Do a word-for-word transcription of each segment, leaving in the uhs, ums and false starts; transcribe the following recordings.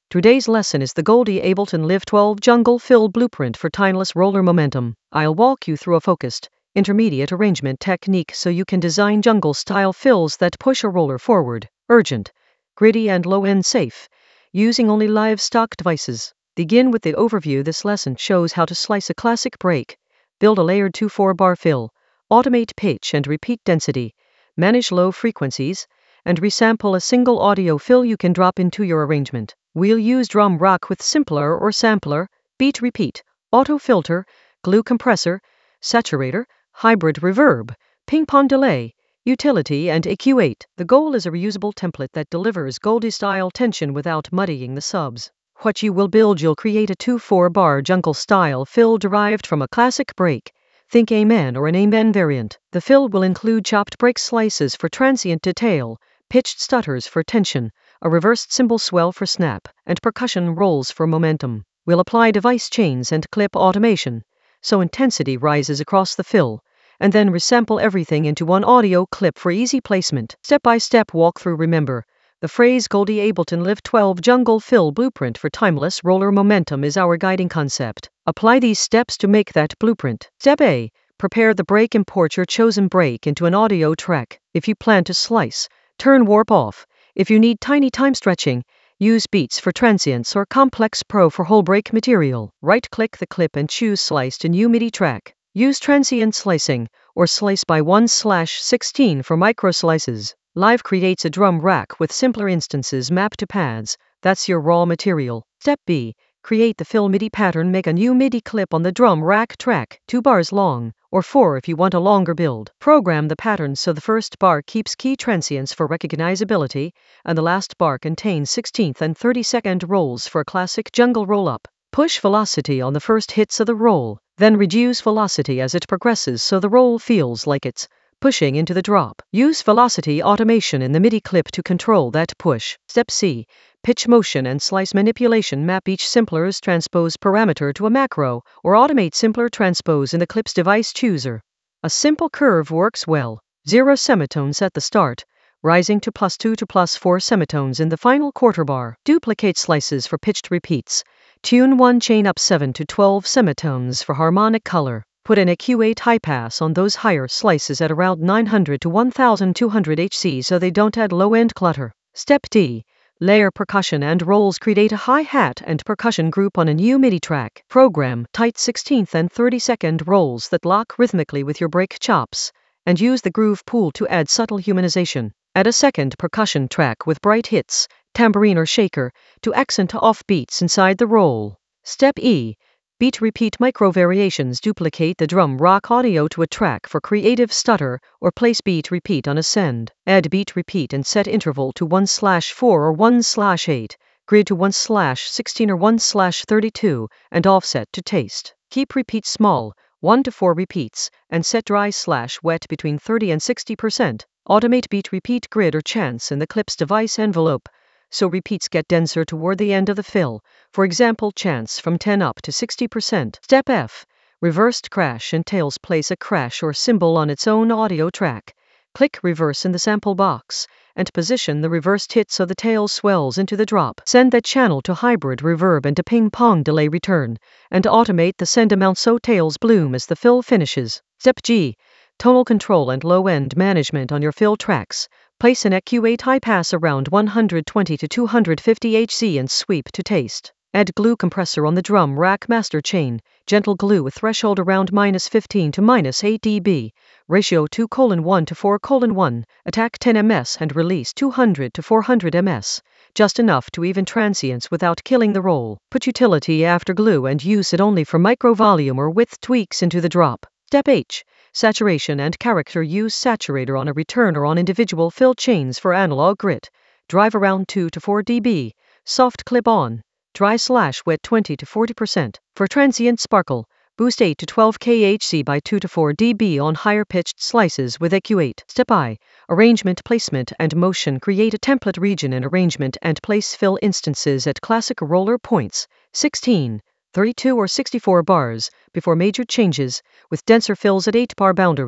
Today's lesson is the Goldie Ableton Live twelve Jungle Fill Blueprint for Timeless Roller Momentum. I'll walk you through a focused, intermediate arrangement technique so you can design jungle-style fills that push a roller forward, urgent, gritty and low-end safe, using only livestock devices. Begin with the overview. This lesson shows how to slice a classic break, build a layered two four bar fill, automate pitch and repeat density, manage low frequencies, and resample a single audio fill you can drop into your arrangement. We'll use drum rack with simpler or sampler, beat repeat, auto filter, glue compressor, saturator, hybrid reverb, ping pong delay, utility and A Q eight. The goal is a reusable template that delivers Goldie-style tension without muddying the subs. What you will build: you'll create a two four bar jungle-style fill derived from a classic break. Think Amen or an Amen variant. The fill will include chopped break slices for transient detail, pitched stutters for tension, a reversed cymbal swell for snap, and percussion rolls for momentum. We'll apply device chains and clip automation, so intensity rises across the fill, and then resample everything into one audio clip for easy placement. Step-by-step walkthrough. Remember, the phrase Goldie Ableton Live twelve Jungle Fill Blueprint for Timeless Roller Momentum is our guiding concept. Apply these steps to make that blueprint. Step A. Prepare the break. Import your chosen break into an audio track. If you plan to slice, turn warp off. If you need tiny time stretching, use Beats for transients or Complex Pro for whole break material. Right-click the clip and choose Slice to New MIDI track. Use transient slicing, or slice by one slash sixteen for micro slices. Live creates a drum rack with simpler instances mapped to pads. That's your raw material. Step B. Create the fill MIDI pattern. Make a new MIDI clip on the drum rack track, two bars long, or four if you want a longer build. Program the pattern so the first bar keeps key transients for recognizability, and the last bar contains sixteenth and thirty-second rolls for a classic jungle roll-up. Push velocity on the first hits of the roll, then reduce velocity as it progresses so the roll feels like it's pushing into the drop. Use velocity automation in the MIDI clip to control that push. Step C. Pitch motion and slice manipulation. Map each simpler's transpose parameter to a macro, or automate simpler transpose in the clip's device chooser. A simple curve works well. Zero semitones at the start, rising to plus two to plus four semitones in the final quarter bar. Duplicate slices for pitched repeats. Tune one chain up seven to twelve semitones for harmonic color. Put an A Q eight high pass on those higher slices at around nine hundred to one thousand two hundred hertz so they don't add low-end clutter. Step D. Layer percussion and rolls. Create a hi-hat and percussion group on a new MIDI track. Program tight sixteenth and thirty-second rolls that lock rhythmically with your break chops, and use the groove pool to add subtle humanization. Add a second percussion track with bright hits, tambourine or shaker, to accent off beats inside the roll. Step E. Beat repeat micro variations. Duplicate the drum rack audio to a track for creative stutter, or place beat repeat on a send. Add beat repeat and set interval to one slash four or one slash eight, grid to one slash sixteen or one slash thirty-two, and offset to taste. Keep repeat small, one to four repeats, and set dry slash wet between thirty and sixty percent. Automate beat repeat grid or chance in the clip's device envelope, so repeats get denser toward the end of the fill, for example chance from ten up to sixty percent. Step F. Reversed crash and tails. Place a crash or cymbal on its own audio track. Click reverse in the sample box, and position the reversed hit so the tail swells into the drop. Send that channel to hybrid reverb and to ping pong delay return, and automate the send amount so tails bloom as the fill finishes. Step G. Tonal control and low-end management on your fill tracks. Place an A Q eight high pass around one hundred twenty to two hundred fifty hertz and sweep to taste. Add glue compressor on the drum rack master chain. Gentle glue with threshold around minus fifteen to minus eight decibels. Ratio two colon one to four colon one. Attack ten meters and release two hundred to four hundred meters. Just enough to even transients without killing the roll. Put utility after glue and use it only for micro volume or width tweaks into the drop. Step H. Saturation and character. Use saturator on a return or on individual fill chains for analog grit. Drive around two to four decibels. Soft clip on. Dry slash wet twenty to forty percent. For transient sparkle, boost eight to twelve kilohertz by two to four decibels on higher pitched slices with A Q eight. Step I. Arrangement, placement and motion. Create a template region in arrangement and place fill instances at classic roller points, sixteen, thirty-two or sixty-four bars, before major changes, with denser fills at eight bar boundaries.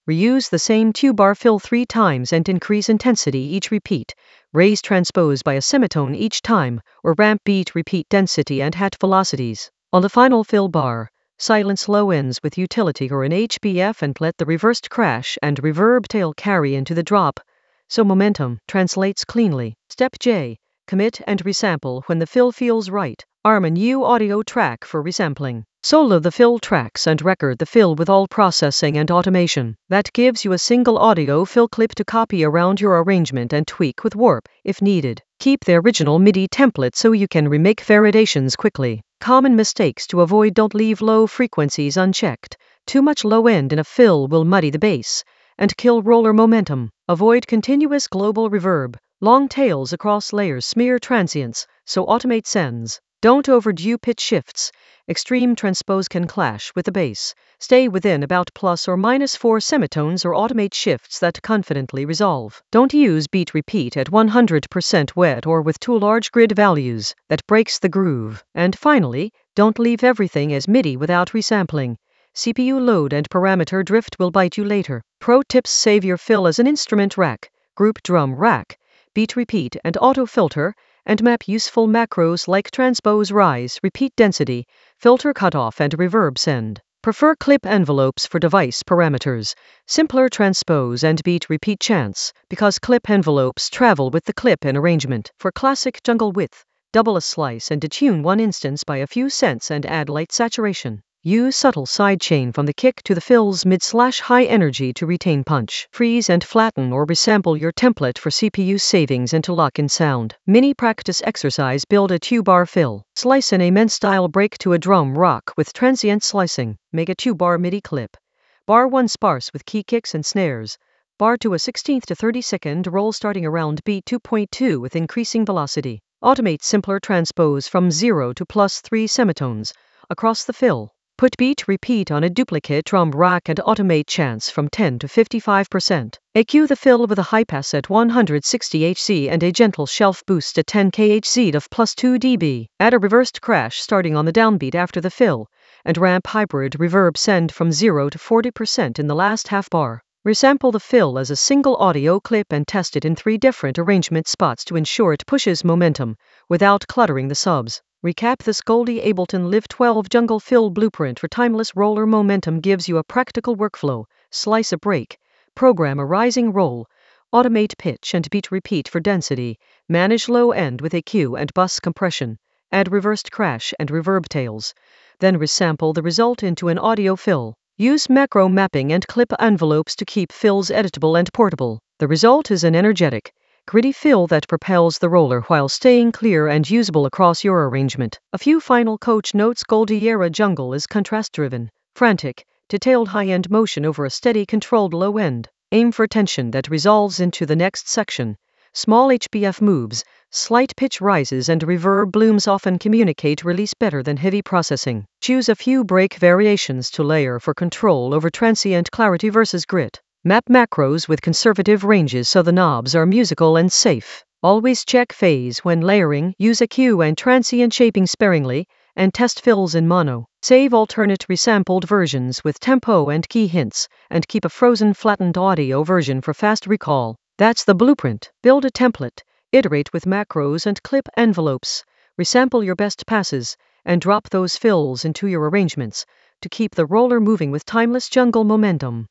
Reuse the same two bar fill three times and increase intensity each repeat. Raise transpose by a semitone each time, or ramp beat repeat density and hat velocities. On the final fill bar, silence low ends with utility or an H B F and let the reversed crash and reverb tail carry into the drop, so momentum translates cleanly. Step J. Commit and resample when the fill feels right. Arm a new audio track for resampling. Solo the fill tracks and record the fill with all processing and automation. That gives you a single audio fill clip to copy around your arrangement and tweak with Warp if needed. Keep the original MIDI template so you can remake variations quickly. Common mistakes to avoid: don't leave low frequencies unchecked. Too much low end in a fill will muddy the bass and kill roller momentum. Avoid continuous global reverb. Long tails across layers smear transients, so automate sends. Don't overdo pitch shifts. Extreme transpose can clash with the bass. Stay within about plus or minus four semitones or automate shifts that confidently resolve. Don't use beat repeat at one hundred percent wet or with too large grid values. That breaks the groove. And finally, don't leave everything as MIDI without resampling. C P U load and parameter drift will bite you later. Pro tips: save your fill as an instrument rack, group drum rack, beat repeat and auto filter, and map useful macros like transpose rise, repeat density, filter cutoff and reverb send. Prefer clip envelopes for device parameters, simpler transpose and beat repeat chance, because clip envelopes travel with the clip in arrangement. For classic jungle width, double a slice and detune one instance by a few cents and add light saturation. Use subtle sidechain from the kick to the fills mid-slash-high energy to retain punch. Freeze and flatten or resample your template for C P U savings and to lock in sound. Mini practice exercise: build a two-bar fill. Slice an amen-style break to a drum rock with transient slicing. Make a two-bar MIDI clip. Bar one sparse with key kicks and snares. Bar two a sixteenth to thirty-second roll starting around beat two point two with increasing velocity. Automate simpler transpose from zero to plus three semitones across the fill. Put beat repeat on a duplicate drum rack and automate chance from ten to fifty-five percent. E Q the fill with a high pass at one hundred sixty hertz and a gentle shelf boost at ten kilohertz of plus two decibels. Add a reversed crash starting on the downbeat after the fill, and ramp hybrid reverb send from zero to forty percent in the last half bar. Resample the fill as a single audio clip and test it in three different arrangement spots to ensure it pushes momentum without cluttering the subs. Recap: this Goldie Ableton Live twelve Jungle Fill Blueprint for timeless roller momentum gives you a practical workflow. Slice a break, program a rising roll, automate pitch and beat repeat for density, manage low end with E Q and bus compression, add reversed crash and reverb tails, then resample the result into an audio fill. Use macro mapping and clip envelopes to keep fills editable and portable. The result is an energetic, gritty fill that propels the roller while staying clear and usable across your arrangement. A few final coach notes: Goldie era jungle is contrast-driven, frantic, detailed high-end motion over a steady, controlled low end. Aim for tension that resolves into the next section. Small H B F moves, slight pitch rises and reverb blooms often communicate release better than heavy processing. Choose a few break variations to layer for control over transient clarity versus grit. Map macros with conservative ranges so the knobs are musical and safe. Always check phase when layering, use E Q and transient shaping sparingly, and test fills in mono. Save alternate resampled versions with tempo and key hints, and keep a frozen flattened audio version for fast recall. That's the blueprint. Build a template, iterate with macros and clip envelopes, resample your best passes, and drop those fills into your arrangements to keep the roller moving with timeless jungle momentum.